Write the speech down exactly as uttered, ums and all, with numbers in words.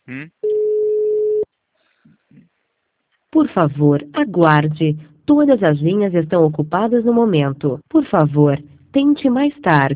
Hum? Por favor, aguarde. Todas as linhas estão ocupadas no momento. Por favor, tente mais tarde.